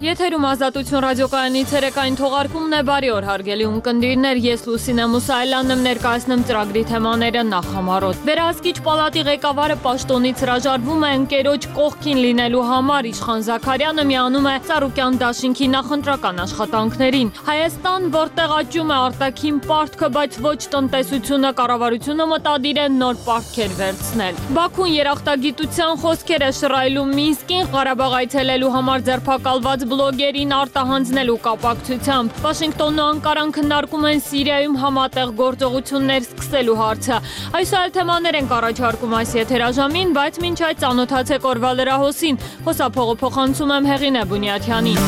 Եթերում ազատություն ռադիոկայանի ցերեկային թողարկումն է, բարի օր հարգելի ունկնդիրներ, ես Լուսինե Մուսայելյանն եմ, ներկայացնում ծրագրի թեմաները նախամարոտ։ Վերահսկիչ պալատի ղեկավարը պաշտոնից հրաժարվում է ընկերոջ կողքին լինելու համար, Իշխան Զաքարյանը միանում է Ծառուկյան դաշինքի նախընտրական աշխատանքներին։ Հայաստան, որտեղ աճում է արտաքին պարտքը, բայց ոչ տնտեսությունը, կառավարությունը մտադիր է նոր պարտքեր վերցնել։ Բաքուն երախտագիտության խոսքեր է շռայլում Մինսկին, Ղարաբաղ այցելելու համար ձերբակալված բլոգերին արտահանձնելու կապակցությամբ։ Վաշինգտոնն ու Անկարան քննարկում են Սիրիայում համատեղ գործողություններ սկսելու հարցը։ Այսօր թեմաներ ենք առաջարկում այս եթերաժամին, բայց մինչ այդ ծանոթացեք օրվա լրահոսին։ Խոսափողը փոխանցում եմ Հեղինե Բունյաթյանին։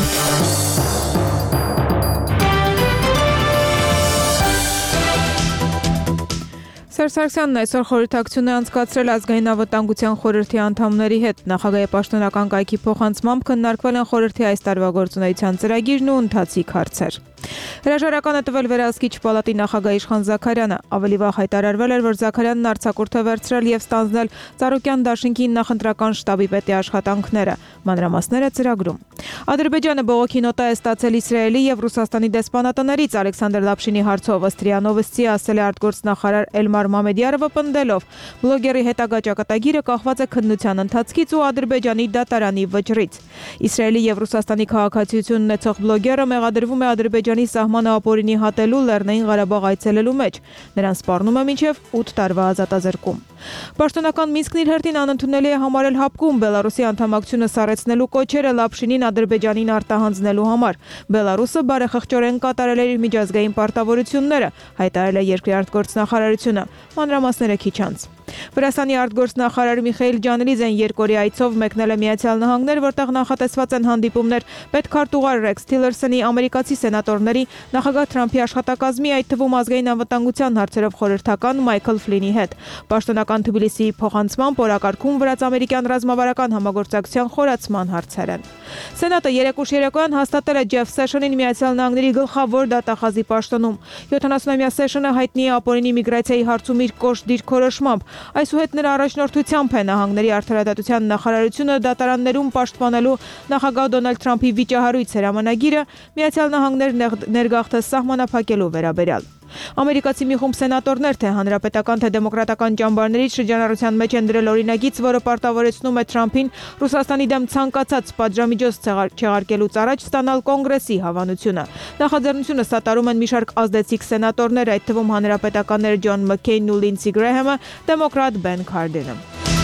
Սերժ Սարգսյանն այսօր խորհրդակցություն է անցկացրել Ազգային անվտանգության խորհրդի անդամների հետ։ Նախագահի պաշտոնական կայքի փոխանցմամբ քննարկվել են խորհրդի այս տարվա գործունեության ծրագիրն ու ընթացիկ հարցեր։ Հրաժարական է տվել վերահսկիչ պալատի նախագահ Իշխան Զաքարյանը։ Ավելի վաղ հայտարարվել էր, որ Զաքարյանն արձակուրդ է վերցրել եւ ստանձնել Ծառուկյան դաշինքի նախընտրական շտաբի պետի աշխատանքները։ Մանրամասները ծրագրում։ Ադրբեջանը բողոքի նոտա է ստացել Իսրայելի եւ Ռուսաստանի դեսպանատներից Ալեքսանդր Լապշինի հարցով Ստրիանովսցի ասել է արտգործնախարար Էլմար Մամեդյարովը պնդելով. բլոգերի հետագա ճակատագիրը կախված է քննության ընթացքից ու Ադրբեջանի դատարանի վճռից։ Իսրայելի եւ Ռուսաստանի քաղաքացիություն ունեցող բլոգերը մեղադրվում է Ադրբեջանի սահմանը ապօրինի հատելու Լեռնային Ղարաբաղ այցելելու մեջ։ Նրան սպառնում է մինչև 8 տարվա ազատազրկում։ Պաշտոնական Մինսկն իր հերթին անընդունելի է համարել հապկում Բելարուսի անդամակցությունը սառեցնելու կոչերը Լապշինին Ադրբեջանին արտահանձնելու համար։ Բելարուսը բարեխղճորեն կատարել է իր միջազգային պարտավորությունները, հայտարարել է երկրի արտգործնախարարությունը։ Մանրամասները քիչ անց։ Վրաստանի արտգործնախարար Միխայիլ Ջանելիզեն երկօրյա այցով մեկնել է Միացյալ Նահանգներ, որտեղ նախատեսված են հանդիպումներ պետքարտուղար Ռեքս Թիլերսոնի, ամերիկացի սենատորների, նախագահ Թրամփի աշխատակազմի, այդ թվում ազգային անվտանգության հարցերով խորհրդական Մայքլ Ֆլինի հետ։ Պաշտոնական Թբիլիսիի փոխանցմամբ օրակարգում վրաց-ամերիկյան ռազմավարական համագործակցության խորացման հարցեր են։ Սենատը երեկուշ երեկոյան հաստատել է Ջեֆ Սեշոնին Միացյալ Նահանգների գլխավոր դատախազի պաշտոնում։ 70-ամյա Սեշոնը հայտնի է ապօրինի միգրացիայի հարցում իր կոշտ դիրքորոշմամբ։ Այսուհետ նրա առաջնորդությամբ է Նահանգների արդարադատության նախարարությունը դատարաններում պաշտպանելու նախագահ Դոնալդ Թրամփի վիճահարույց հրամանագիրը Միացյալ Նահանգներ ներգաղթը սահմանափակելու վերաբերյալ։ Ամերիկացի մի խումբ սենատորներ թե հանրապետական թե դեմոկրատական ճամբարներից շրջանառության մեջ են դրել օրինագիծ, որը պարտավորեցնում է Թրամփին Ռուսաստանի դեմ ցանկացած պատժամիջոց չեղարկելուց առաջ ստանալ կոնգրեսի հավանությունը։ Նախաձեռնությունը սատարում են մի շարք ազդեցիկ սենատորներ, այդ թվում հանրապետականներ Ջոն Մքքեյնն ու Լինսի Գրեհեմը, դեմոկրատ Բեն Քարդենը։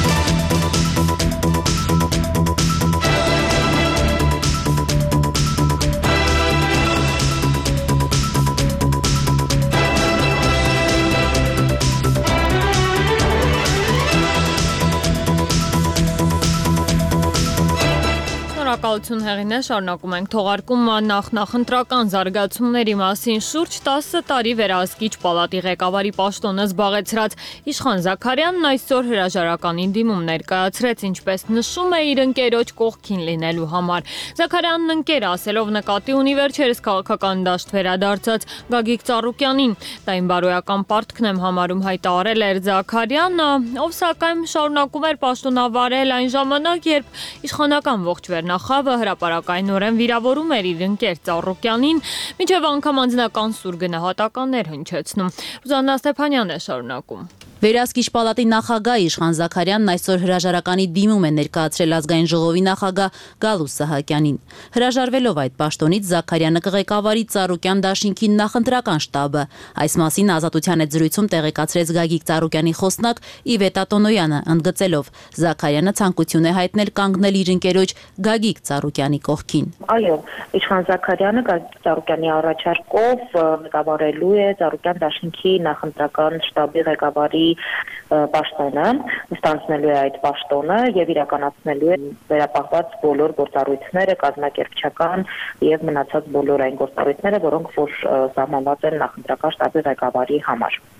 Շնորհակալություն Հեղինե, շարունակում ենք թողարկումը նախընտրական զարգացումների մասին։ Շուրջ 10 տարի վերահսկիչ պալատի ղեկավարի պաշտոնը զբաղեցրած Իշխան Զաքարյանն այսօր հրաժարականի դիմում ներկայացրեց, ինչպես նշում է իր ընկերոջ կողքին լինելու համար։ Զաքարյանն ընկերը ասելով նկատի ունի վերջերս քաղաքական դաշտ վերադարձած Գագիկ Ծառուկյանին։ Դա իմ բարոյական պարտքն եմ համարում, հայտարարել էր Զաքարյանը, ով սակայն շարունակում էր պաշտոնավարել այն ժամանակ, երբ իշխանական ողջ վերնախավը հրապարակայնորեն վիրավորում էր իր ընկեր Ծառուկյանին, մինչև անգամ անձնական սուր գնահատականներ հնչեցնում։ Ռուզաննա Ստեփանյանն է շարունակում։ Վերահսկիչ պալատի նախագահ Իշխան Զաքարյանն այսօր հրաժարականի դիմում է ներկայացրել ազգային ժողովի նախագահ Գալուստ Սահակյանին։ Հրաժարվելով այդ պաշտոնից Զաքարյանը կղեկավարի Ծառուկյան դաշինքի նախընտրական շտաբը։ Այս մասին Ազատության հետ զրույցում տեղեկացրեց Գագիկ Ծառուկյանի խոսնակ Իվետա Տոնոյանը, ընդգծելով Զաքարյանը ցանկություն է հայտնել կանգնել իր ընկերոջ Գագիկ Ծառուկյանի կողքին։ Այո, Իշխան Զաքարյանը Գագիկ Ծառուկյանի առաջարկով ղեկավարելու է Ծառուկյան դաշինքի նախընտրական շտաբի ղեկավարի պաշտոնը, ստանձնելու է այդ պաշտոնը եւ իրականացնելու է վերապահված բոլոր գործառույթները, կազմակերպչական եւ մնացած բոլոր այն գործառույթները, որոնք որ սահմանված են նախընտրական շտաբի ղեկավարի համար։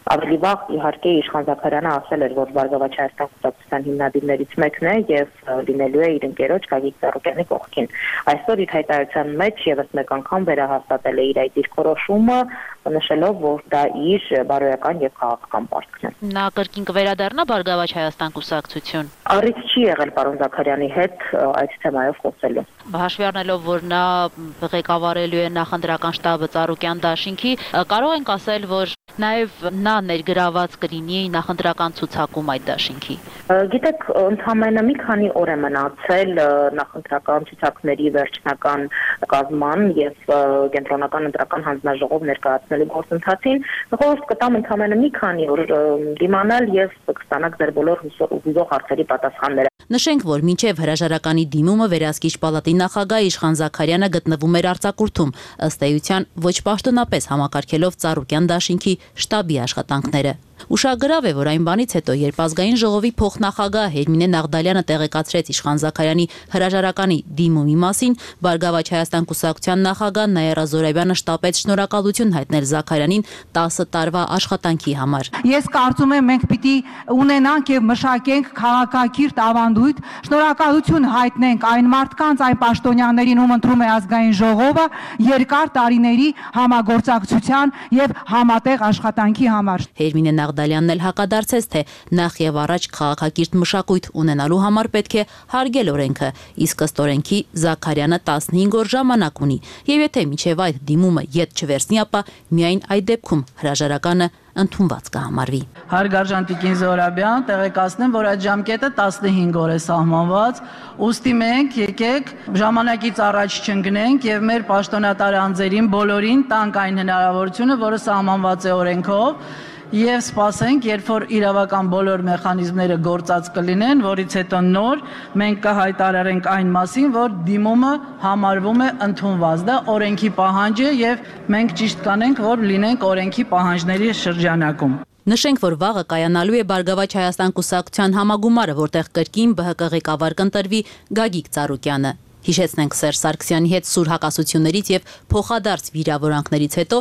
Ավելի վաղ իհարկե Իշխան Զաքարյանը ասել էր, որ Բարգավաճ Հայաստան կուսակցության հիմնադիրներից մեկն է եւ լինելու է իր ընկերոջ Գագիկ Ծառուկյանի կողքին։ Այսօր իր հայտարարության մեջ եւս մեկ անգամ վերահաստատել է իր այդ դիրքորոշումը, նշելով, որ դա իր բարոյական եւ քաղաքական պարտքն է։ Նա կրկին կվերադառնա Բարգավաճ Հայաստան կուսակցություն։ Առիթ չի եղել պարոն Զաքարյանի հետ այդ թեմայով խոսելու։ Հաշվի առնելով, որ նա ղեկավարելու է նախընտրական շտաբը Ծառուկյան դաշինքի, կարող ենք ասել, որ նաև նա ներգրաված կլինի նախընտրական ցուցակում այդ դաշինքի։ Գիտեք, ընդհանրապես մի քանի օր է մնացել նախընտրական ցուցակների վերջնական կազման եւ կենտրոնական ընտրական հանձնաժողով ներկայացնելու գործընթացին։ Խորհուրդ կտամ ընդհանրապես մի քանի օր դիմանալ եւ կստանաք ձեր բոլոր հուզող հարցերի պատասխանները։ Նշենք, որ մինչև հրաժարականի դիմումը վերահսկիչ պալատի նախագահ Իշխան Զաքարյանը գտնվում էր արձակուրդում, ըստ էության ոչ պաշտոնապես համակարգելով Ծառուկյան դաշինքի շտաբի աշխատանքները։ Ուշագրավ է, որ այն բանից հետո, երբ ազգային ժողովի փոխնախագահ Հերմինե Նաղդալյանը տեղեկացրեց Իշխան Զաքարյանի հրաժարականի դիմումի մասին, Բարգավաճ Հայաստան կուսակցության նախագահ Նաիրա Զոհրաբյանը շտապեց շնորհակալություն հայտնել Զաքարյանին 10 տարվա աշխատանքի համար։ Ես կարծում եմ, մենք պիտի ունենանք եւ մշակենք քաղաքակիրթ ավանդույթ, շնորհակալություն հայտնենք այն մարդկանց, այն պաշտոնյաներին, ում ընտրում է ազգային ժողովը, երկար տարիների համագործակցության եւ համատեղ աշխատանքի համար։ Հերմինե Նաղդալյանն էլ հակադարձեց, թե նախ եւ առաջ քաղաքակիրթ մշակույթ ունենալու համար պետք է հարգել օրենքը, իսկ ըստ օրենքի Զաքարյանը 15 օր ժամանակ ունի, եւ եթե միջև այդ դիմումը ետ չվերցնի, ապա միայն այդ դեպքում հրաժարականը ընդունված կհամարվի։ Հարգարժան Տիկին Զոհրաբյան, տեղեկացնեմ, որ այդ ժամկետը 15 օր է սահմանված, ուստի մենք եկեք ժամանակից առաջ չընկնենք եւ մեր պաշտոնատար անձերին բոլորին տանք այն հնարավորությունը, որը սահմանված է օրենքով, եւ սպասենք, երբ որ իրավական բոլոր մեխանիզմները գործած կլինեն, որից հետո նոր մենք կհայտարարենք այն մասին, որ դիմումը համարվում է ընդունված։ Դա օրենքի պահանջ է եւ մենք ճիշտ կանենք, որ լինենք օրենքի պահանջների շրջանակում։ Նշենք, որ վաղը կայանալու է Բարգավաճ Հայաստան կուսակցության համագումարը, որտեղ կրկին ԲՀԿ ղեկավար կընտրվի Գագիկ Ծառուկյանը։ Հիշեցնենք Սերժ Սարգսյանի հետ սուր հակասություններից եւ փոխադարձ վիրավորանքներից հետո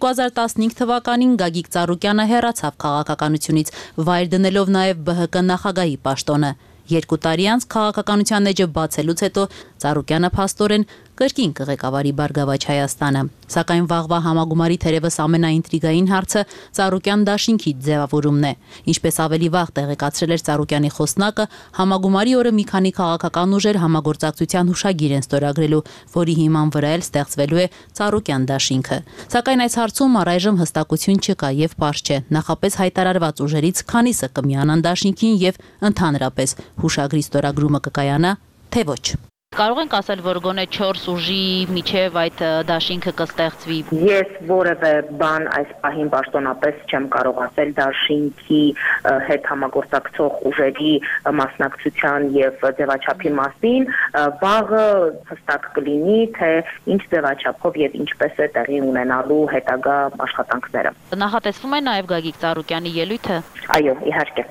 2015 թվականին Գագիկ Ծառուկյանը հեռացավ քաղաքականությունից, վայր դնելով նաեւ ԲՀԿ նախագահի պաշտոնը։ 2 տարի անց քաղաքականության էջը բացելուց հետո Ծառուկյանը փաստորեն կրկին կղեկավարի Բարգավաճ Հայաստանը։ Սակայն վաղվա համագումարի թերևս ամենաինտրիգային հարցը Ծառուկյան դաշինքի ձևավորումն է։ Ինչպես ավելի վաղ տեղեկացրել էր Ծառուկյանի խոսնակը, համագումարի օրը մի քանի քաղաքական ուժեր համագործակցության հուշագիր են ստորագրելու, որի հիման վրա էլ ստեղծվելու է Ծառուկյան դաշինքը։ Սակայն այս հարցում առայժմ հստակություն չկա եւ պարզ չէ նախապես հայտարարված ուժերից քանիսը կմիանան դաշինքին եւ ընդհանրապես հուշագրի ստորագրումը կկայանա, թե ոչ։ Կարող ենք ասել, որ գոնե 4 ուժի միջև այդ դաշինքը կստեղծվի։ Ես որևէ բան այս պահին պաշտոնապես չեմ կարող ասել դաշինքի հետ համագործակցող ուժերի մասնակցության եւ ձևաչափի մասին, վաղը հստակ կլինի, թե ինչ ձևաչափով եւ ինչպես է տեղի ունենալու հետագա աշխատանքները։ Նախատեսվում է նաեւ Գագիկ Ծառուկյանի ելույթը։ Այո, իհարկե։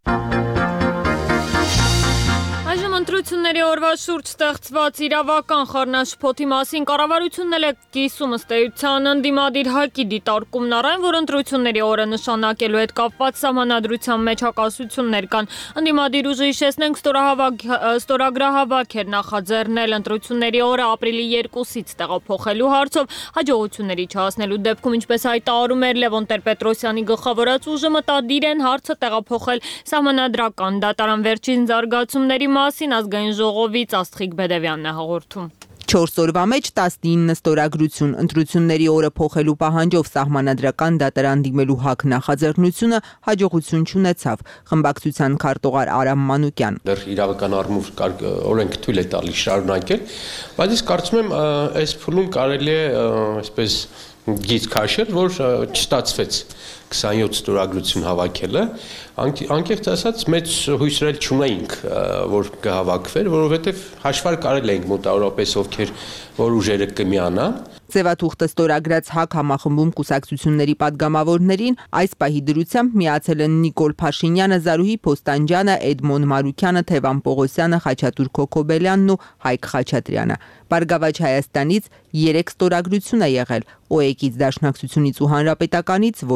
Այժմ ընտրությունների օրվա շուրջ ստեղծված իրավական խառնաշփոթի մասին կառավարությունն էլ է կիսում ըստ էության ընդդիմադիր ՀԱԿ-ի դիտարկումն առայն, որ ընտրությունների օրը նշանակելու հետ կապված սահմանադրության մեջ հակասություններ կան։ Ընդդիմադիր ուժը հիշեցնենք ստորագրահավաք էր նախաձեռնել ընտրությունների օրը ապրիլի 2-ից տեղափոխելու հարցով, հաջողությունների չհասնելու դեպքում, ինչպես հայտարարում էր Լևոն Տեր-Պետրոսյանի գլխավորած ուժը, մտադիր են հարցը տեղափոխել սահմանադրական դատարան։ Վերջին զարգացումների մասին ազգային ժողովից Աստղիկ Բեդևյանն է հաղորդում։ 4 օրվա մեջ 19 ստորագրություն ընտրությունների օրը փոխելու պահանջով սահմանադրական դատարան դիմելու ՀԱԿ նախաձեռնությունը հաջողություն չունեցավ։ Խմբակցության քարտուղար Արամ Մանուկյան։ Դեռ իրավական առումով օրենք թույլ է տալիս շարունակել, բայց ես կարծում եմ այս փուլում կարելի է այսպես գիծ քաշել, որ չստացվեց 27 ստորագրություն հավաքելը, անկեղծ ասած մեծ հույսեր չունեինք, որ կհավաքվեր, որովհետև հաշվար կարել էինք մոտավորապես ովքեր որ ուժերը կմիանան։ Ձևաթուղթը ստորագրած ՀԱԿ համախմբում կուսակցությունների падգամավորներին այս պահի դրությամբ միացել են Նիկոլ Փաշինյանը, Զարուհի Փոստանջյանը, Էդմոն Մարուկյանը, Թևան Պողոսյանը, Խաչատուր Քոքոբելյանն ու Հայկ Խաչատրյանը։ Բարգավաճ Հայաստանից 3 ստորագրություն է եղել, ՕԵԿ-ից, Դաշնակցությունից ու Հանրապետականից ոչ մի։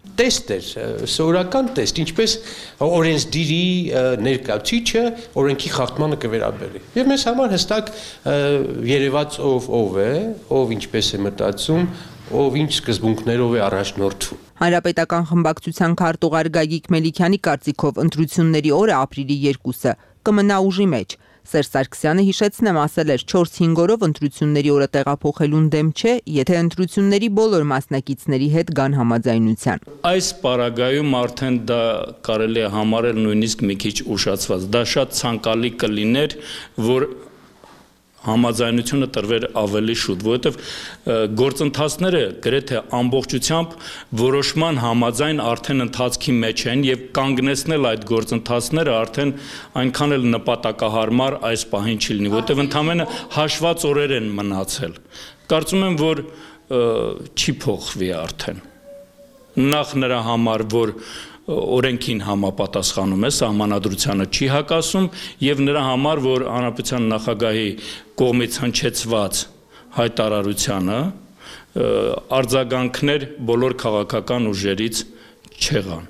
տեստ էր, սովորական տեստ, ինչպես օրենսդիրի ներկայացուցիչը օրենքի խախտմանը կվերաբերի։ Եվ մեզ համար հստակ երևաց ով է, ով ինչպես է մտածում, ով ինչ սկզբունքներով է առաջնորդվում։ Հանրապետական խմբակցության քարտուղար Գագիկ Մելիքյանի կարծիքով ընտրությունների օրը ապրիլի 2-ը կմնա ուժի մեջ։ Սերժ Սարգսյանը հիշեցնեմ ասել էր 4-5 օրով ընտրությունների օրը տեղափոխելուն դեմ չէ, եթե ընտրությունների բոլոր մասնակիցների հետ գան համաձայնության։ Այս պարագայում արդեն դա կարելի է համարել նույնիսկ մի քիչ ուշացված։ Դա շատ ցանկալի կլիներ, որ համաձայնությունը տրվեր ավելի շուտ, որովհետև գործընթացները գրեթե ամբողջությամբ որոշման համաձայն արդեն ընթացքի մեջ են եւ կանգնեցնել այդ գործընթացները արդեն այնքան էլ նպատակահարմար այս պահին չի լինի, որովհետև ընդամենը հաշված օրեր են մնացել։ Կարծում եմ, որ չի փոխվի արդեն։ Նախ նրա համար, որ օրենքին համապատասխանում է, սահմանադրությանը չի հակասում եւ նրա համար, որ հանրապետության նախագահի կողմից հնչեցված հայտարարությանը արձագանքներ բոլոր քաղաքական ուժերից չեղան։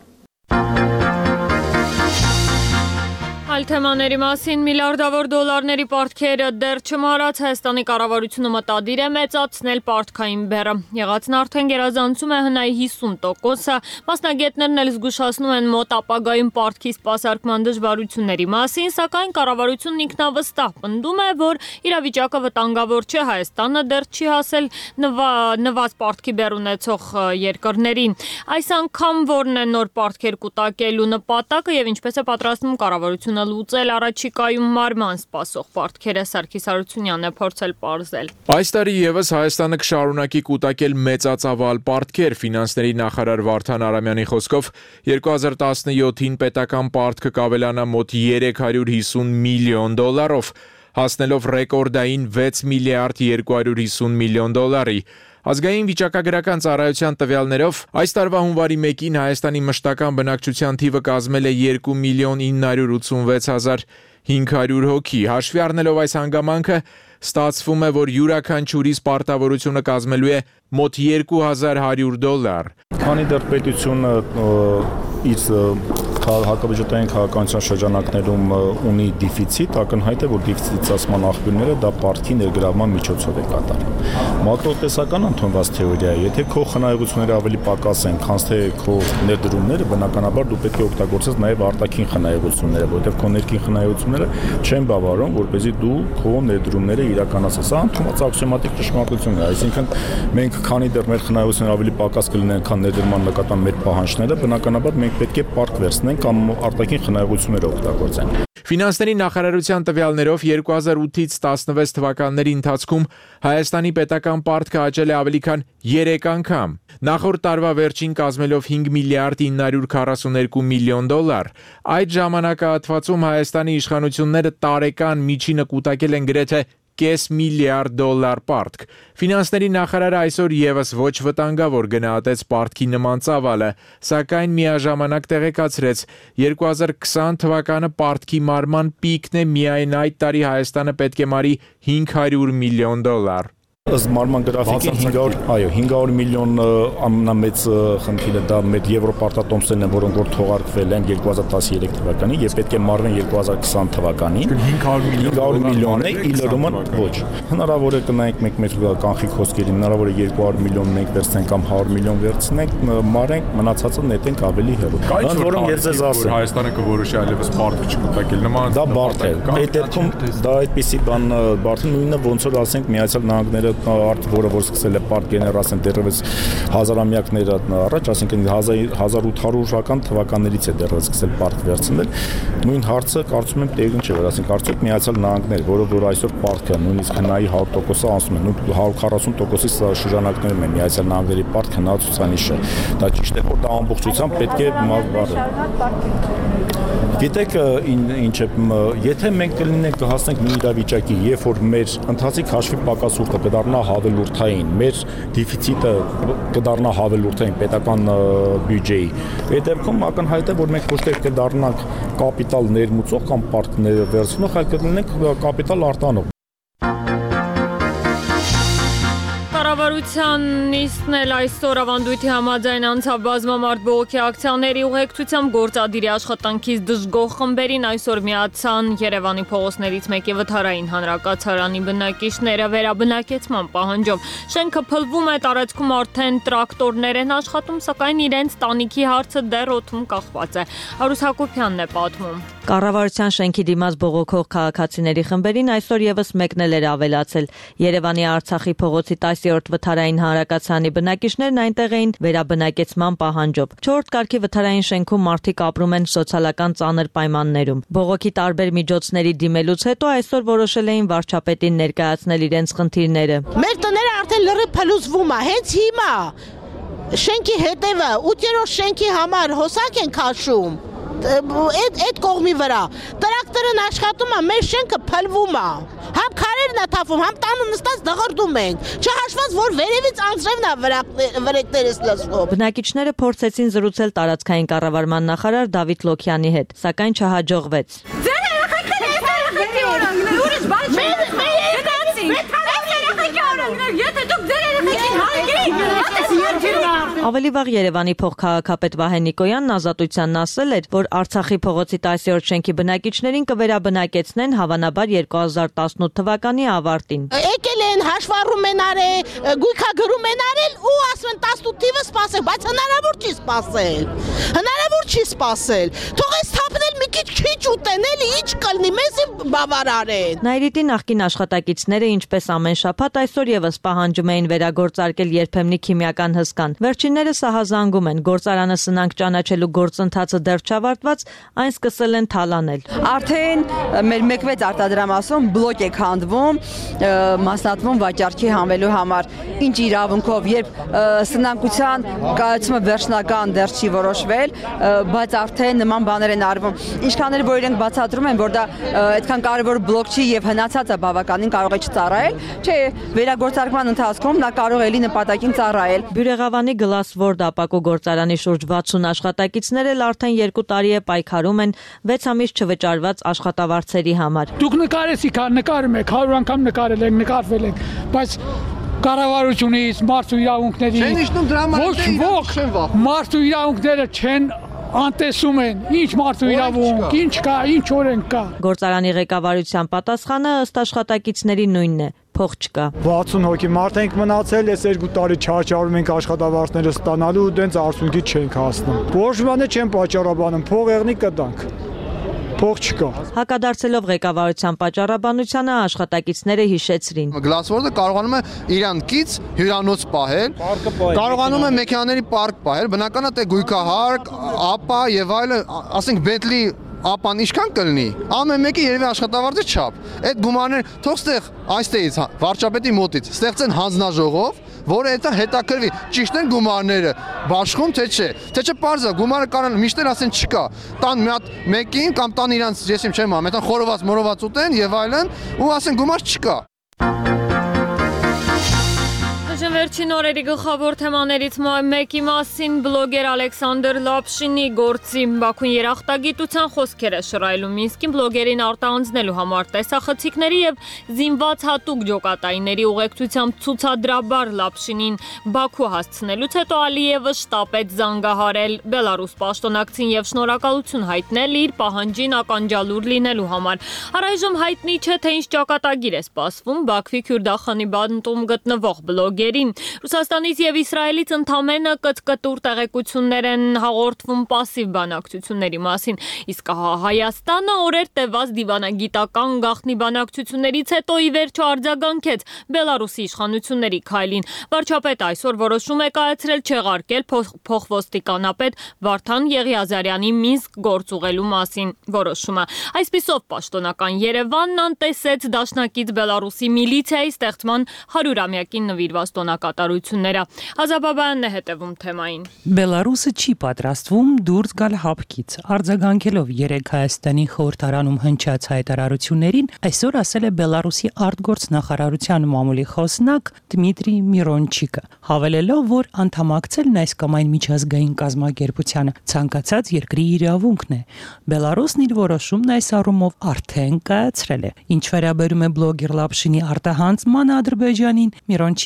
Այլ թեմաների մասին միլիարդավոր դոլարների պարտքերը դեռ չմահարած Հայաստանի կառավարությունը մտադիր է մեծացնել պարտքային բեռը։ Եղածն արդեն գերազանցում է հնայի 50%-ը, մասնագետներն էլ զգուշացնում են մոտ ապագայում պարտքի սպասարկման դժվարությունների մասին, սակայն կառավարությունն ինքնավստահ պնդում է, որ իրավիճակը վտանգավոր չէ, Հայաստանը դեռ չի հասել նված պարտքի բեռ ունեցող երկրներին։ Այս անգամ որն է նոր պարտքեր կուտակելու նպատակը եւ ինչպես է պատրաստվում կառավարությունը լուծել առաջիկայում մարման սպասող պարտքերը Սարգիս Հարությունյանն է փորձել պարզել։ Այս տարի եւս Հայաստանը կշարունակի կուտակել մեծածավալ պարտքեր։ Ֆինանսների նախարար Վարդան Արամյանի խոսքով 2017-ին պետական պարտքը կավելանա մոտ 350 միլիոն դոլարով, հասնելով ռեկորդային 6 միլիարդ 250 միլիոն դոլարի։ Ազգային վիճակագրական ծառայության տվյալներով այս տարվա հունվարի 1-ին Հայաստանի մշտական բնակչության թիվը կազմել է 2 միլիոն 986 հազար 500 հոգի։ Հաշվի առնելով այս հանգամանքը, ստացվում է, որ յուրաքանչյուրի պարտավորությունը կազմելու է մոտ 2100 դոլար։ Քանի դեռ պետությունը իր հակաբյուջետային քաղաքականության շրջանակներում ունի դեֆիցիտ, ակնհայտ է, որ դեֆիցիտի ծածկման աղբյուրները դա պարտքի ներգրավման միջոցով է կատարում։ Մակրոտեսական ընդունված թեորիա է, եթե քո խնայողությունները ավելի պակաս են, քան թե քո ներդրումները, բնականաբար դու պետք է օգտագործես նաև արտաքին խնայողությունները, որովհետև քո ներքին խնայողությունները չեն բավարարում, որպեսզի դու քո ներդրումները իրականացնես։ Սա ընդունված աքսիոմատիկ ճշմարտություն է, այսինքն մենք քանի դեռ մեր խնայողությունները ավելի պակաս կլինեն, քան ներդրման նկատմամբ մեր պահանջները, բնականաբար մենք պետք է պարտք վերցնենք կամ արտաքին խնայողությունները օգտագործեն։ Ֆինանսների նախարարության տվյալներով 2008-ից 16 թվականների ընթացքում Հայաստանի պետական պարտքը աճել է ավելի քան 3 անգամ։ Նախորդ տարվա վերջին կազմելով 5 միլիարդ 942 միլիոն դոլար։ Այդ ժամանակահատվածում Հայաստանի իշխանությունները տարեկան միջինը կուտակել են գրեթե կես միլիարդ դոլար պարտք։ Ֆինանսների նախարարը այսօր եւս ոչ վտանգավոր գնահատեց պարտքի նման ծավալը, սակայն միաժամանակ տեղեկացրեց 2020 թվականը պարտքի մարման պիկն է, միայն այդ տարի Հայաստանը պետք է մարի 500 միլիոն դոլար։ Ըստ մարման գրաֆիկին 500 միլիոն ամենամեծ խնդիրը դա մեր եվրոպարտատոմսերն են, որոնք որ թողարկվել են 2013 թվականին եւ պետք է մարվեն 2020 թվականին։ 500 միլիոնն է, իլրումը ոչ։ Հնարավոր է կնայենք մենք մեր կանխիկ խոսքերին, հնարավոր է 200 միլիոն մենք վերցնենք կամ 100 միլիոն վերցնենք, մարենք, մնացածը նետենք ավելի հեռու։ Ընդ որում ես ձեզ ասեմ, Հայաստանը կորոշի այլևս պարտքը չկուտակել, նման դա բարդ է։ Այդ դեպքում դա այդպիսի բան բարդ է, նույնը ոնց որ ասենք Միացյալ Նահանգները որը որ սկսել է պարկ գեներացնել դեռևս հազարամյակներ առաջ, այսինքն 1800-ական թվականներից է դեռևս սկսել պարկ վերցնել։ Նույն հարցը կարծում եմ տեղին չէ, որ ասենք արդյոք Միացյալ Նահանգներ, որը որ այսօր պարկը նույնիսկ հնայի 100%-ը անցնում է, 140%-ի շրջանակներում է Միացյալ Նահանգների պարկ հնա ցուցանիշը։ Դա ճիշտ է, որ դա ամբողջությամբ պետք է բառը։ Գիտեք ինչ է, եթե մենք կլինենք կհասնենք մի իրավիճակի, երբ որ մեր ընթացիկ հաշվի պակասուրդը կդառնա հավելորդային, մեր դեֆիցիտը կդառնա հավելորդային պետական բյուջեի, այդ դեպքում ակնհայտ է, որ մենք ոչ թե կդառնանք կապիտալ ներմուծող կամ պարտք վերցնող, այլ կլինենք կապիտալ արտանող։ Կառավարության նիստն էլ այսօր ավանդույթի համաձայն անցավ բազմամարդ բողոքի ակցիաների ուղեկցությամբ գործադիրի աշխատանքից դժգոհ խմբերին այսօր միացան Երևանի փողոցներից մեկի վթարային հանրակացարանի բնակիչները վերաբնակեցման պահանջով։ Շենքը փլվում է, տարածքում արդեն տրակտորներ են աշխատում, սակայն իրենց տանիքի հարցը դեռ օդում կախված է։ Արուս Հակոբյանն է պատմում։ Կառավարության շենքի դիմաց բողոքող քաղաքացիների խմբերին այսօր եւս մեկն էլ էր ավելացել։ Երևանի Արցախի փողոցի 10-րդ վթարային հանրակացարանի բնակիչներն այնտեղ էին վերաբնակեցման պահանջով։ 4-րդ կարգի վթարային շենքում մարդիկ ապրում են սոցիալական ծանր պայմաններում։ Բողոքի տարբեր միջոցների դիմելուց հետո այսօր որոշել էին վարչապետին ներկայացնել իրենց խնդիրները։ Մեր տները արդեն լրիվ փլուզվում է, հենց հիմա շենքի հետևը 8-րդ շենքի համար հոսակ են քաշում։ Այդ կողմի վրա տրակտորն աշխատում է, մեր շենքը փլվում է, համ քարերն է թափում, համ տանը նստած դղրդում ենք, չհաշված որ վերևից անձրևն է վրեկներս լսվում։ Բնակիչները փորձեցին զրուցել տարածքային կառավարման նախարար Դավիթ Լոքյանի հետ, սակայն չհաջողվեց։ Ավելի վաղ Երևանի փոխքաղաքապետ Վահե Նիկոյանն Ազատությանն ասել էր, որ Արցախի փողոցի 10-րդ շենքի բնակիչներին կվերաբնակեցնեն հավանաբար 2018 թվականի ավարտին։ Եկել են հաշվառում են արել, գույքագրում են արել ու ասում են 18-ը սպասել, բայց հնարավոր չի սպասել։ Հնարավոր չի սպասել։ Թող էս թափնել մի քիչ ուտեն, էլի ինչ կլինի, մեզ բավարարեն։ Նայրիտի նախկին աշխատակիցները ինչպես ամեն շաբաթ այսօր եւս պահանջում էին վերագործարկել երբեմնի քիմիական հսկան։ Վերջիններս ահազանգում են, գործարանը սնանք ճանաչելու գործընթացը դեռ չավարտված, այն սկսել են թալանել։ Արդեն մեր 1/6 արտադրամասում բլոկ է քանդվում, մասնատվում վաճառքի հանվելու համար։ Ինչ իրավունքով, երբ սնանկության կայացումը վերջնական դեռ չի որոշվել, բայց արդեն նման բաներ են արվում։ Ինչքան էլ որ իրենք բացատրում են, որ դա այդքան կարևոր բլոկ չի եւ հնացածը բավականին կարող է չծառայել, չէ, վերագործարկման ընթացքում նա կարող է նպատակին ծառայել։ Բյուրեղավանի Գլասվորդ ապակու գործարանի շուրջ 60 աշխատակիցներ էլ արդեն 2 տարի է պայքարում են 6 ամիս չվճարված աշխատավարձերի համար։ Դուք նկարեցիք, նկարում եք, 100 անգամ նկարել եք, նկարվել եք, բայց կառավարությունից, մարդու իրավունքներից ոչ մարդու իրավունքները չեն անտեսում են, ինչ մարդու իրավունք, ինչ կա, ինչ օրենք կա։ Գործարանի ղեկավարության պատասխանը ըստ աշխատակիցների նույնն է։ Փող չկա։ 60 հոգի մարդ ենք մնացել, այս 2 տարի չարճարում ենք աշխատավարձները ստանալու ու դենց արդյունքի չենք հասնում։ Ոչ բանը չեն պատճառաբանում, փող եղնի կտանք։ Փող չկա։ Հակադարձելով ղեկավարության պատճառաբանությանը աշխատակիցները հիշեցրին։ Գլասվորդը կարողանում է իրան կից հյուրանոց պահել, կարողանում է մեքենաների պարկ պահել, բնականա թե գույքահարկ, ապա եւ այլն, ասենք Բենթլի ապան ինչքան կլինի, ամեն մեկի երևի աշխատավարձը չափ։ Այդ գումարներ թող ստեղ այստեղից վարչապետի մոտից ստեղծեն հանձնաժողով, որը դա հետաքրվի, ճիշտ են գումարները բաշխում թե չէ պարզ է, գումարը կարան միշտ ասեն չկա, տան մի հատ մեկին կամ տան իրանց, ես չեմ ամ, այդան խորոված մորոված ուտեն եւ այլն ու ասեն գումար չկա։ Վերջին օրերի գլխավոր թեմաներից մեկի մասին բլոգեր Ալեքսանդր Լապշինի գործի Բաքուն երախտագիտության խոսքերը շռայլում Մինսկին բլոգերին արտահանձնելու համար տեսախցիկների եւ զինված հատուկ ջոկատայինների ուղեկցությամբ ցուցադրաբար Լապշինին Բաքու հասցնելուց հետո Ալիևը շտապեց զանգահարել Բելարուս պաշտոնակցին եւ շնորհակալություն հայտնել իր պահանջին ականջալուր լինելու համար։ Առայժմ հայտնի չէ թե ինչ ճակատագիր է սպասվում Բաքվի Քյուրդախանի բանտում գտնվող բլոգերին։ Ռուսաստանից եւ Իսրայելից ընդամենը կտկտուր տեղեկություններ են հաղորդվում պասիվ բանակցությունների մասին, իսկ Հայաստանը օրեր տևած դիվանագիտական գաղտնի բանակցություններից հետո ի վերջո արձագանքեց Բելարուսի իշխանությունների քայլին։ Վարչապետը այսօր որոշում է կայացրել չեղարկել փոխոստիկանապետ Վարդան Եղիազարյանի Մինսկ գործուղելու մասին որոշումը։ Այսպիսով պաշտոնական Երևանն անտեսեց դաշնակից Բելարուսի միլիցիայի ստեղծման 100-ամյակին նվիրված կատարությունները։ Ազաբաբյանն է հետևում թեմային։ Բելարուսը չի պատրաստվում դուրս գալ հապկից։ Արձագանքելով 3 Հայաստանի խորհրդարանում հնչած հայտարարություններին, այսօր ասել է Բելարուսի արտգործ նախարարության մամուլի խոսնակ Դմիտրի Միրոնչիկը, հավելելով, որ անդամակցելն այս կամ այն միջազգային կազմակերպությանը ցանկացած երկրի իրավունքն է։ Բելարուսն իր որոշումն այս առումով արդեն կայացրել է։ Ինչ վերաբերում է բլոգեր Լապշինի արտահանձնմանը Ադրբեջանին, Միրոնչիկն ասել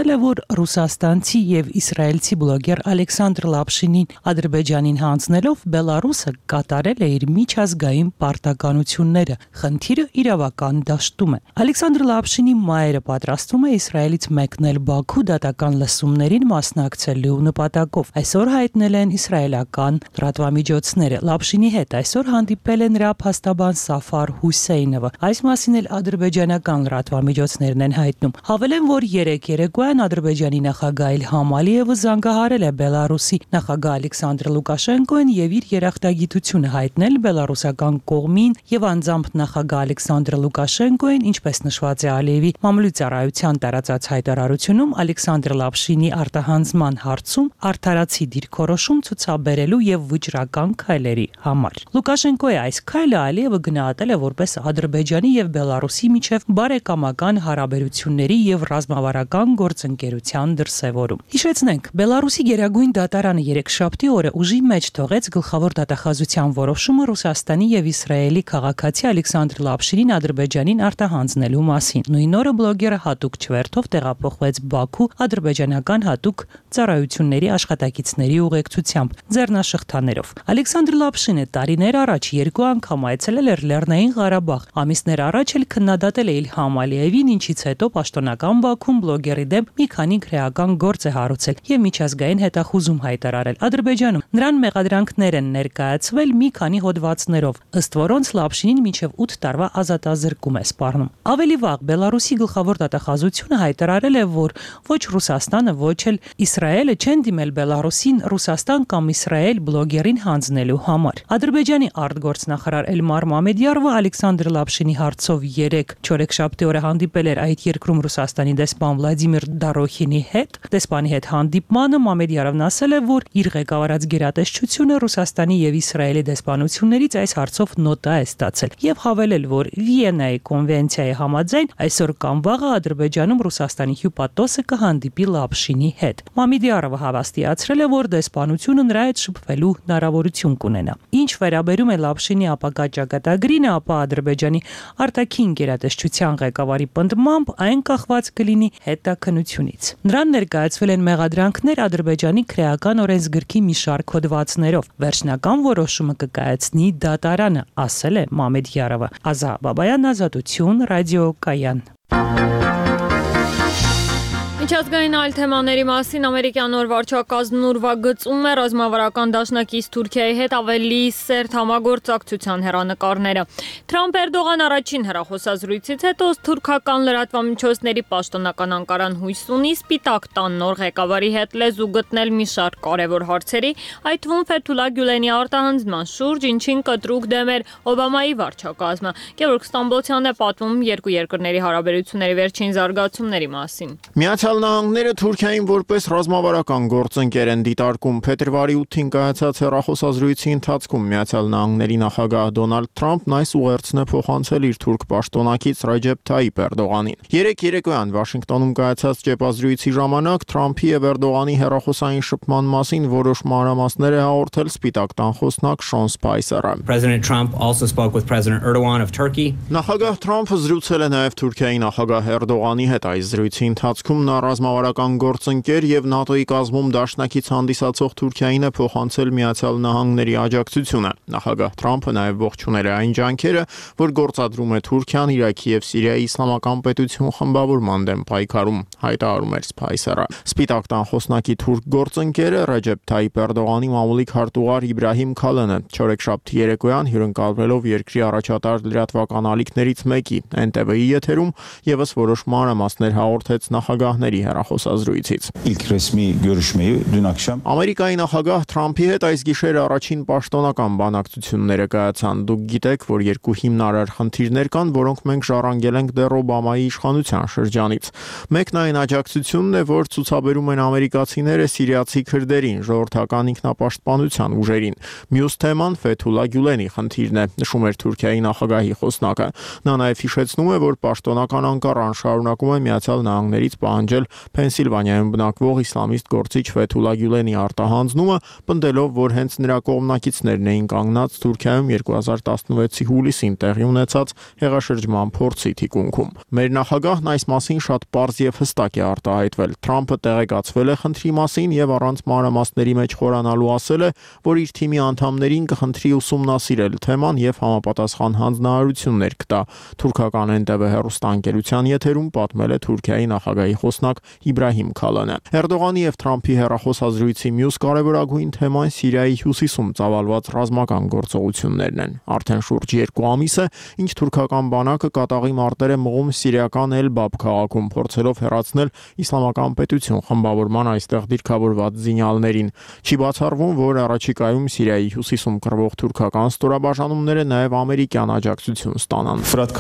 ասել է, որ ռուսաստանցի եւ իսրայելցի բլոգեր Ալեքսանդր Լապշինին Ադրբեջանին հանձնելով Բելարուսը կատարել է իր միջազգային պարտականությունները։ Խնդիրը իրավական դաշտում է։ Ալեքսանդր Լապշինի մայրը պատրաստվում է Իսրայելից մեկնել Բաքու դատական լսումներին մասնակցելու նպատակով։ Այսօր հայտնել են իսրայելական լրատվամիջոցները։ Լապշինի հետ այսօր հանդիպել է նրա փաստաբան Սաֆար Հուսեյնովը։ Այս մասին էլ ադրբեջանական լրատվամիջոցներն են հայտնում։ Հավելեն, որ երեկոյան Ադրբեջանի նախագահ Իլհամ Ալիևը զանգահարել է Բելարուսի նախագահ Ալեքսանդր Լուկաշենկոին եւ իր երախտագիտությունը հայտնել բելարուսական կողմին եւ անձամբ նախագահ Ալեքսանդր Լուկաշենկոին, ինչպես նշված է Ալիևի մամլոյցարայության տարածած հայտարարությունում, Ալեքսանդր Լապշինի արտահանձման հարցում արդարացի դիրքորոշում ցուցաբերելու եւ վճռական քայլերի համար։ Լուկաշենկոյի այս քայլը Ալիևը գնահատել է որպես Ադրբեջանի եւ Բելարուսի միջև բարեկամական հարաբերությունների եւ ռազմավարական գործընկերության դրսեւորում։ Հիշեցնենք, Բելարուսի գերագույն դատարանը երեքշաբթի օրը ուժի մեջ թողեց գլխավոր դատախազության որոշումը Ռուսաստանի եւ Իսրայելի քաղաքացի Ալեքսանդր Լապշինին Ադրբեջանին արտահանձնելու մասին։ Նույն օրը բլոգերը հատուկ չվերթով տեղափոխվեց Բաքու ադրբեջանական հատուկ ծառայությունների աշխատակիցների ուղեկցությամբ ձեռնաշղթաներով։ Ալեքսանդր Լապշինը տարիներ առաջ 2 անգամ այցելել էր Լեռնային Ղարաբաղ։ Ամիսներ առաջ էլ քննադատել է Իլհամ Ալիևին, ինչից հետո պաշտոնական Բաքուն բլոգերի դեմ մի քանի քրեական գործ է հարուցել եւ միջազգային հետախուզում հայտարարել Ադրբեջանում։ Նրան մեղադրանքներ են ներկայացվել մի քանի հոդվածներով, ըստ որոնց Լապշինին մինչև 8 տարվա ազատազրկում է սպառնում։ Ավելի վաղ Բելարուսի գլխավոր դատախազությունը հայտարարել է, որ ոչ Ռուսաստանը, ոչ էլ Իսրայելը չեն դիմել Բելարուսին Ռուսաստան կամ Իսրայել բլոգերին հանձնելու համար։ Ադրբեջանի արտգործնախարար Էլմար Մամեդյարովը Ալեքսանդր Լապշինի հարցով 3 չորեքշաբթի օրը հանդիպել էր այդ երկրում Ռուսաստանի դեսպան Վլադիմիր Դարոխինի հետ։ Դեսպանի հետ հանդիպմանը Մամեդյարովն ասել է, որ իր ղեկավարած գերատեսչությունը Ռուսաստանի եւ Իսրայելի դեսպանություններից այս հարցով նոտա է ստացել եւ հավելել, որ Վիեննայի կոնվենցիայի համաձայն այսօր կամ վաղը Ադրբեջանում Ռուսաստանի հյուպատոսը կհանդիպի Լապշինի հետ։ Մամեդյարովը հավաստիացրել է, որ դեսպանությունը նրա հետ շփվելու հնարավորություն կունենա։ Ինչ վերաբերում է Լապշինի ապագա ճակատագրինը, ապա Ադրբեջանի արտաքին գերատեսչության ղեկավարի պնդմամբ այն կախված կլինի հետաքննությունից։ Նրան ներկայացվել են մեղադրանքներ Ադրբեջանի քրեական օրենսգրքի մի շարք հոդվածներով։ Վերջնական որոշումը կկայացնի դատարանը, ասել է Մամեդյարովը։ Ազա Բաբայան, Ազատություն, ռադիոկայան։ Միջազգային այլ թեմաների մասին ամերիկյան նոր վարչակազմն ուրվագծում է ռազմավարական դաշնակից Թուրքիայի հետ ավելի սերտ համագործակցության հեռանկարները։ Թրամփ-Էրդողան առաջին հեռախոսազրույցից հետո թուրքական լրատվամիջոցների պաշտոնական Անկարան հույս ունի Սպիտակ տան նոր ղեկավարի հետ լեզու գտնել մի շարք կարևոր հարցերի, այդ թվում Ֆեթուլա Գյուլենի արտահանձնման շուրջ, ինչին կտրուկ դեմ էր Օբամայի վարչակազմը։ Գևորգ Ստամբոլցյանն է պատմում երկու երկրների հարաբերությունների վերջին զարգացումների մասին։ Միացյալ Նահանգները Թուրքիային որպես ռազմավարական գործընկեր են դիտարկում։ Փետրվարի 8-ին կայացած հեռախոսազրույցի ընթացքում Միացյալ Նահանգների նախագահ Դոնալդ Թրամփն այս ուղերձն է փոխանցել իր թուրք պաշտոնակից Ռեջեփ Թայիփ Էրդողանին։ Երեկոյան Վաշինգտոնում կայացած ճեպազրույցի ժամանակ Թրամփի եւ Էրդողանի հեռախոսային շփման մասին որոշ մանրամասներ է հաղորդել Սպիտակ տան խոսնակ Շոն Սպայսերը։ Նախագահ Թրամփը զրուցել է նաեւ Թուրքիայի նախագահ Էրդողանի հետ։ Այս զրույցի ընթացքում նա ռազմավարական գործընկեր եւ ՆԱՏՕ-ի կազմում դաշնակից հանդիսացող Թուրքիային է փոխանցել Միացյալ Նահանգների աջակցությունը։ Նախագահ Թրամփը նաեւ ողջունել է այն ջանքերը, որ գործադրում է Թուրքիան Իրաքի եւ Սիրիայի իսլամական պետություն խմբավորման դեմ պայքարում, հայտարարում էր Սպայսերը։ Սպիտակ տան խոսնակի թուրք գործընկերը Ռեջեփ Թայիփ Էրդողանի մամուլիկ հարտուղար Իբրահիմ Քալանը չորեքշաբթի երեկոյան հյուրընկալվելով երկրի առաջատար լրատվական ալիքներից մեկի NTV-ի եթերում եւս որոշ մանրամասներ հաղորդեց նախագահների հեռախոսազրույցից։ Ամերիկայի նախագահ Թրամփի հետ այս գիշեր առաջին պաշտոնական բանակցությունները կայացան։ Դուք գիտեք, որ երկու հիմնարար խնդիրներ կան, որոնք մենք ժառանգել ենք դեռ Օբամայի իշխանության շրջանից։ Մեկն այն աջակցությունն է, որ ցուցաբերում են ամերիկացիները սիրիացի քրդերին, ժողովրդական ինքնապաշտպանության ուժերին։ Մյուս թեման Ֆեթուլա Գյուլենի խնդիրն է, նշում էր Թուրքիայի նախագահի խոսնակը։ Նա նաև հիշեցնում է, որ պաշտոնական Անկարան շարունակում է Միացյալ Նահանգներից պահանջել արձանագրել Փենսիլվանիայում բնակվող իսլամիստ գործիչ Ֆեթուլա Գյուլենի արտահանձնումը, պնդելով, որ հենց նրա կողմնակիցներն էին կանգնած Թուրքիայում 2016-ի հուլիսին տեղի ունեցած հեղաշրջման փորձի թիկունքում։ Մեր նախագահն այս մասին շատ պարզ եւ հստակ է արտահայտվել։ Թրամփը տեղեկացվել է խնդրի մասին եւ առանց մանրամասների մեջ խորանալու ասել է, որ իր թիմի անդամներին կխնդրի ուսումնասիրել թեման եւ համապատասխան հանձնարարություններ կտա։ Թուրքական NTV հեռուստաընկերության եթերում պատմել է Թուրքիայի նախագահի խոսնակ Իբրահիմ Քալանը։ Էրդողանի եւ Թրամփի հեռախոսազրույցի մյուս կարևորագույն թեման Սիրիայի հյուսիսում ծավալված ռազմական գործողություններն են։ Արդեն շուրջ 2 ամիս է, ինչ թուրքական բանակը կատաղի մարտեր է մղում սիրիական Էլ-Բաբ քաղաքում, փորձելով հեռացնել իսլամական պետություն խմբավորման այստեղ դիրքավորված զինյալներին։ Չի բացառվում, որ առաջիկայում Սիրիայի հյուսիսում կռվող թուրքական ստորաբաժանումները նաև ամերիկյան աջակցություն ստանան։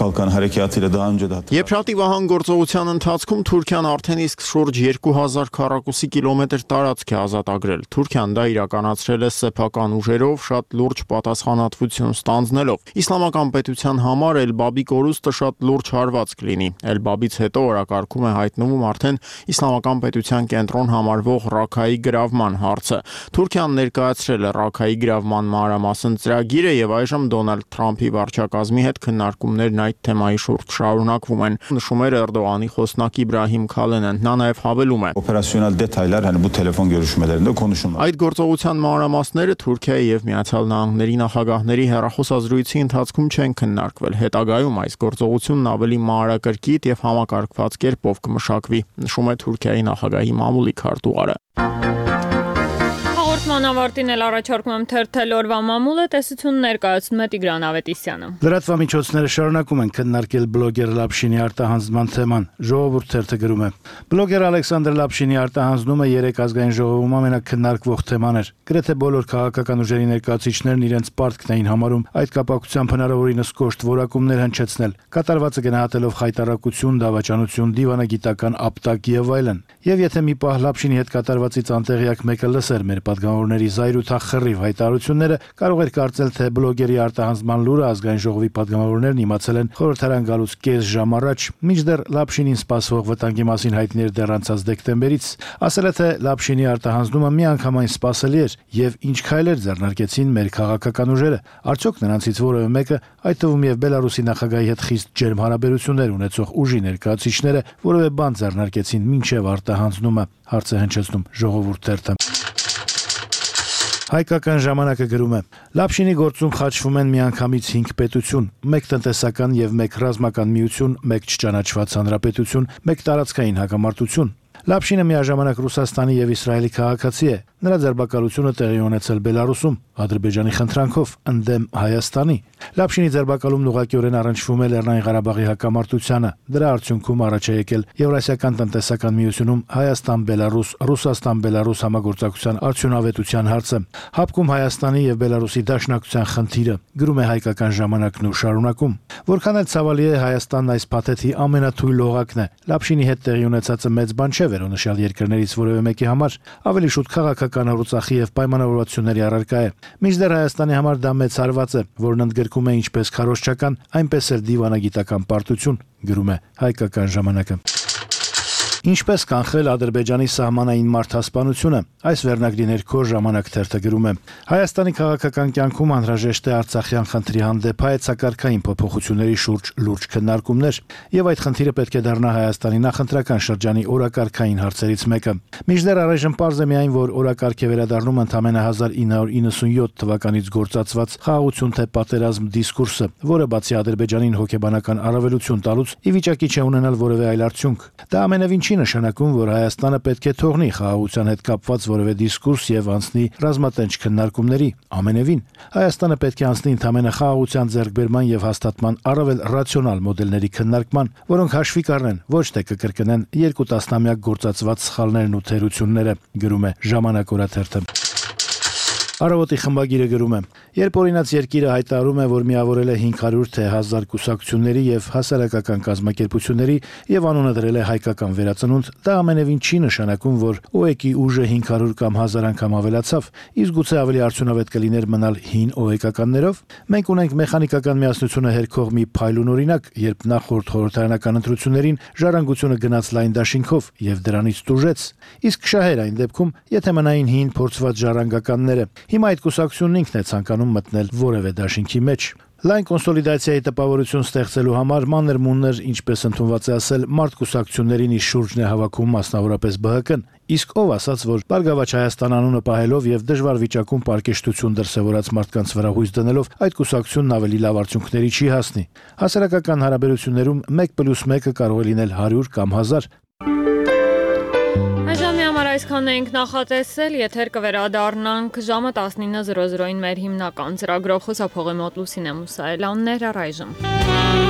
Եփրատի վահան գործողության ընթացքում Թուրքիան արդեն իսկ շուրջ 2000 քառակուսի կիլոմետր տարածք է ազատագրել։ Թուրքիան դա իրականացրել է սեփական ուժերով, շատ լուրջ պատասխանատվություն ստանձնելով։ Իսլամական պետության համար Էլ-Բաբի կորուստը շատ լուրջ հարված կլինի։ Էլ-Բաբից հետո օրակարգում է հայտնվում արդեն իսլամական պետության կենտրոն համարվող Ռաքայի գրավման հարցը։ Թուրքիան ներկայացրել է Ռաքայի գրավման մանրամասն ծրագիրը եւ այժմ Դոնալդ Թրամփի վարչակազմի հետ քննարկումներն այդ թեմայի շուրջ շարունակվում են, նշում էր Էրդողանի խոսնակ Իբրահիմ Քալենը։ Նա նաև հավելում է. Օպերացիոնալ դետայլեր, hani bu telefon görüşmelerinde konuşulmadı. Այդ գործողության մանրամասները Թուրքիայի եւ Միացյալ Նահանգների նախագահների հեռախոսազրույցի ընթացքում չեն քննարկվել։ Հետագայում այս գործողությունն ավելի մանրակրկիտ եւ համակարգված կերպով կմշակվի, նշում է Թուրքիայի նախագահի մամուլի քարտուղարը։ Մանավարտին էլ առաջարկում եմ թերթել օրվա մամուլը, տեսություն ներկայացնում է Տիգրան Ավետիսյանը։ Լրատվամիջոցները շարունակում են քննարկել բլոգեր Լապշինի արտահանձնման թեման։ Ժողովուրդ թերթը գրում է. Բլոգեր Ալեքսանդր Լապշինի արտահանձնումը 3 ազգային ժողովում ամենակննարկվող թեման էր։ Գրեթե բոլոր քաղաքական ուժերի ներկայացուցիչներն իրենց պարտքն էին համարում այդ կապակցությամբ հնարավորինս կոշտ որակումներ հնչեցնել, կատարվածը գնահատելով խայտարակություն, դավաճանություն, դիվանագիտական ապտակ եւ այլն։ Եվ եթե մի պահ Լապշինի հետ կատարվածից անտեղյակ մեկը լսեր մեր պատգամավորների զայրույթախռիվ հայտարարությունները, կարող էր կարծել, թե բլոգերի արտահանձնման լուրը ազգային ժողովի պատգամավորներն իմացել են խորհրդարան գալուց կես ժամ առաջ, մինչդեռ Լապշինին սպասվող վտանգի մասին հայտնի էր դեռ անցած դեկտեմբերից։ Ասել է, թե Լապշինի արտահանձնումը միանգամայն սպասելի էր եւ ինչ քայլեր ձեռնարկեցին մեր քաղաքական ուժերը։ Արդյոք նրանցից որևէ մեկը, այդ թվում եւ Բելարուսի նախագահի հետ խիստ ջերմ հարաբերություններ ունեցող ուժի ներկայացուցիչները որևէ բան ձեռնարկեցին մինչեւ արտահանձնումը, հարց է հնչեցնում Ժողովուրդ թերթը։ Հայկական ժամանակը գրում է. Լապշինի գործում խաչվում են միանգամից 5 պետություն, 1 տնտեսական եւ 1 ռազմական միություն, 1 չճանաչված հանրապետություն, 1 տարածքային հակամարտություն։ Լապշինը միաժամանակ Ռուսաստանի եւ Իսրայելի քաղաքացի է։ Նրա ձերբակալությունը տեղի ունեցել Բելարուսում, Ադրբեջանի խնդրանքով, ընդդեմ Հայաստանի։ Լապշինի ձերբակալումն ուղղակիորեն առնչվում է Լեռնային Ղարաբաղի հակամարտությանը։ Դրա արդյունքում առաջ է եկել Եվրասիական տնտեսական միությունում Հայաստան-Բելարուս, Ռուսաստան-Բելարուս համագործակցության արդյունավետության հարցը, հապկում Հայաստանի եւ Բելարուսի դաշնակցության խնդիրը, գրում է Հայկական ժամանակն ու շարունակում։ Որքան էլ ցավալի է, Հայաստանն այս փաթեթի ամենաթույլ լողակն է։ Լապշինի հետ տեղի ունեցածը մեծ բան չէ վերոնշյալ երկրներից որևէ մեկի համար, ավելի շուտ քաղաքական առուցախի եւ պայմանավորվածությունների առարկա է։ Մինչդեռ Հայաստանի համար դա մեծ հարված է, որն ընդգրկում է ինչպես քարոզչական, այնպես էլ դիվանագիտական պարտություն, գրում է Հայկական ժամանակը։ Ինչպես կանխել Ադրբեջանի սահմանային մարդասպանությունը, այս վերնագրի ներքո ժամանակ թերթը գրում է. Հայաստանի քաղաքական կյանքում անհրաժեշտ է Արցախյան խնդրի հանդեպ հայեցակարգային փոփոխությունների շուրջ լուրջ քննարկումներ, եւ այդ խնդիրը պետք է դառնա Հայաստանի նախընտրական շրջանի օրակարգային հարցերից մեկը։ Մինչդեռ առայժմ պարզ է միայն, որ օրակարգ է վերադառնում ընդամենը 1997 թվականից գործածված խաղաղություն թե պատերազմ դիսկուրսը, որը բացի Ադրբեջանին հոգեբանական առավելություն տալուց, ի վիճակի չէ ունենալ որևէ այլ արդյունք։ Դա ամենևին չի նշանակում, որ Հայաստանը պետք է թողնի խաղաղության հետ կապված որևէ դիսկուրս եւ անցնի ռազմատենչ քննարկումների։ Ամենևին Հայաստանը պետք է անցնի ընդամենը խաղաղության ձեռքբերման եւ հաստատման առավել ռացիոնալ մոդելների քննարկման, որոնք հաշվի կառնեն, ոչ թե կկրկնեն 2 տասնամյակ գործածված սխալներն ու թերությունները, գրում է Ժամանակ օրաթերթը։ Առավոտի խմբագիրը գրում է. Երբ օրինաց երկիրը հայտարարում է, որ միավորել է 500 թե 1000 կուսակցությունների եւ հասարակական կազմակերպությունների եւ անունը դրել է հայկական վերածնունդ, դա ամենևին չի նշանակում, որ ՕԵԿ-ի ուժը 500 կամ 1000 անգամ ավելացավ, իսկ գուցե ավելի արդյունավետ կլիներ մնալ հին ՕԵԿ-ականներով։ Մենք ունենք մեխանիկական միասնությունը հերքող մի փայլուն օրինակ, երբ նախորդ խորհրդարանական ընտրություններին ժառանգությունը գնաց լայն դաշինքով եւ դրանից տուժեց, իսկ շահեր այն դեպքում, եթե մնային հին փորձված ժառանգականները։ Հիմա այդ կուսակցությունն ինքն է ցանկանում մտնել որևէ դաշինքի մեջ։ Լայն կոնսոլիդացիայի տպավորություն ստեղծելու համար մանր-մունր, ինչպես ընդունված է ասել, մարդ կուսակցություններին իր շուրջն է հավաքում մասնավորապես ԲՀԿ-ն, իսկ ով ասաց, որ Բարգավաճ Հայաստան անունը պահելով եւ դժվար վիճակում պարկեշտություն դրսեւորած մարդկանց վրա հույս դնելով այդ կուսակցությունն ավելի լավ արդյունքների չի հասնի։ Հասարակական հարաբերություններում 1+1-ը կարող է լինել 100 կամ 1000։ Այժմ համար այսքանն էինք նախատեսել, եթեր կվերադառնանք ժամը 19:00-ին մեր հիմնական ծրագրով խոսափողի մոտ Լուսինե Մուսայելյանն էր առայժմ։